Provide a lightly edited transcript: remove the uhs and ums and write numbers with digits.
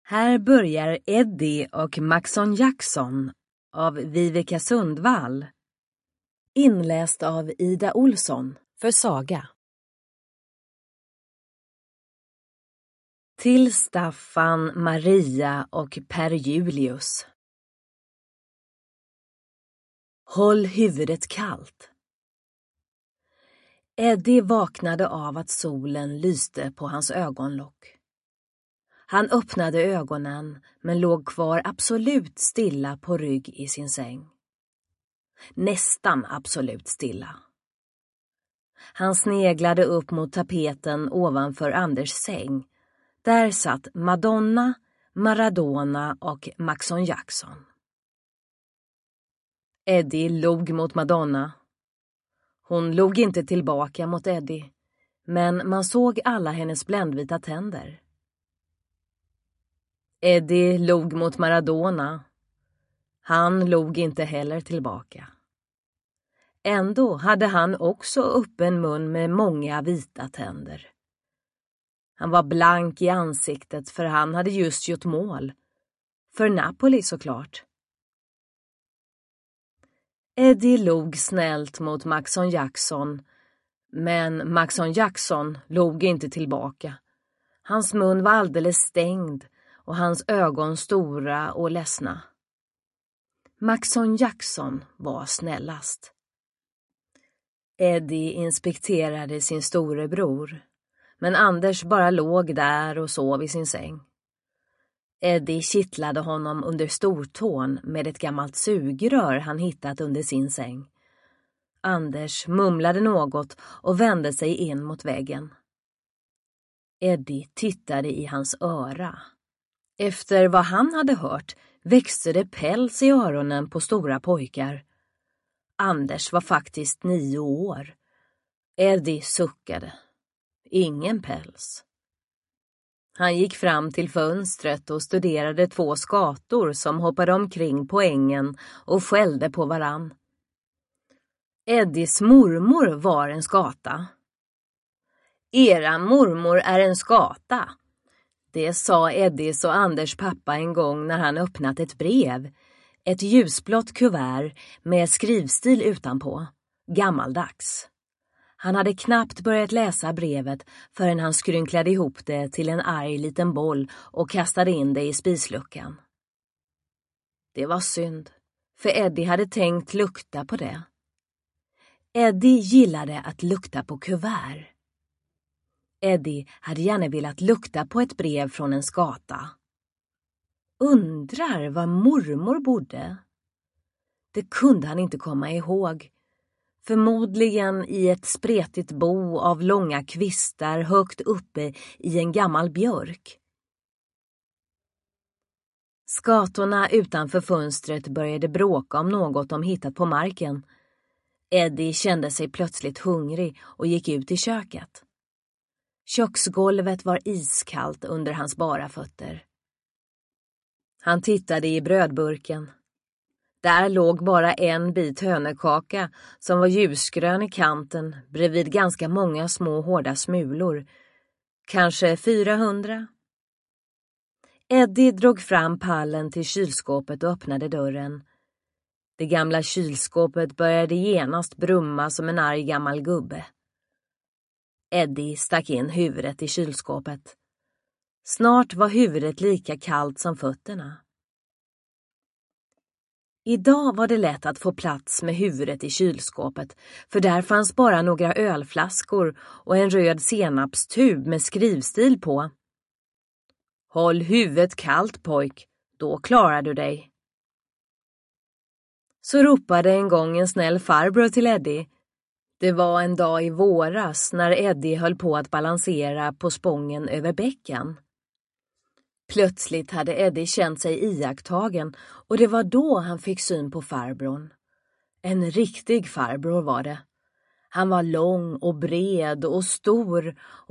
Här börjar Eddie och Maxon Jackson av Viveka Sundvall. Inläst av Ida Olsson för Saga. Till Staffan, Maria och Per Julius. Håll huvudet kallt. Eddie vaknade av att solen lyste på hans ögonlock. Han öppnade ögonen men låg kvar absolut stilla på rygg i sin säng. Nästan absolut stilla. Han sneglade upp mot tapeten ovanför Anders säng. Där satt Madonna, Maradona och Maxon Jackson. Eddie log mot Madonna. Hon log inte tillbaka mot Eddie, men man såg alla hennes bländvita tänder. Eddie log mot Maradona. Han log inte heller tillbaka. Ändå hade han också öppen mun med många vita tänder. Han var blank i ansiktet för han hade just gjort mål. För Napoli såklart. Eddie log snällt mot Maxon Jackson, men Maxon Jackson log inte tillbaka. Hans mun var alldeles stängd och hans ögon stora och ledsna. Maxon Jackson var snällast. Eddie inspekterade sin storebror, men Anders bara låg där och sov i sin säng. Eddie kittlade honom under stortån med ett gammalt sugrör han hittat under sin säng. Anders mumlade något och vände sig in mot väggen. Eddie tittade i hans öra. Efter vad han hade hört växte det päls i öronen på stora pojkar. Anders var faktiskt 9 år. Eddie suckade. Ingen päls. Han gick fram till fönstret och studerade 2 skator som hoppade omkring på ängen och skällde på varann. Eddies mormor var en skata. Era mormor är en skata. Det sa Eddies och Anders pappa en gång när han öppnat ett brev. Ett ljusblått kuvert med skrivstil utanpå. Gammaldags. Han hade knappt börjat läsa brevet förrän han skrynklade ihop det till en arg liten boll och kastade in det i spisluckan. Det var synd, för Eddie hade tänkt lukta på det. Eddie gillade att lukta på kuvert. Eddie hade gärna velat lukta på ett brev från en skata. Undrar var mormor bodde? Det kunde han inte komma ihåg. Förmodligen i ett spretigt bo av långa kvistar högt uppe i en gammal björk. Skatorna utanför fönstret började bråka om något de hittat på marken. Eddie kände sig plötsligt hungrig och gick ut i köket. Köksgolvet var iskallt under hans bara fötter. Han tittade i brödburken. Där låg bara en bit hönökaka som var ljusgrön i kanten bredvid ganska många små hårda smulor. Kanske 400. Eddie drog fram pallen till kylskåpet och öppnade dörren. Det gamla kylskåpet började genast brumma som en arg gammal gubbe. Eddie stack in huvudet i kylskåpet. Snart var huvudet lika kallt som fötterna. Idag var det lätt att få plats med huvudet i kylskåpet, för där fanns bara några ölflaskor och en röd senapstub med skrivstil på. Håll huvudet kallt, pojk, då klarar du dig. Så ropade en gång en snäll farbror till Eddie. Det var en dag i våras när Eddie höll på att balansera på spången över bäcken. Plötsligt hade Eddie känt sig iakttagen och det var då han fick syn på farbrorn. En riktig farbror var det. Han var lång och bred och stor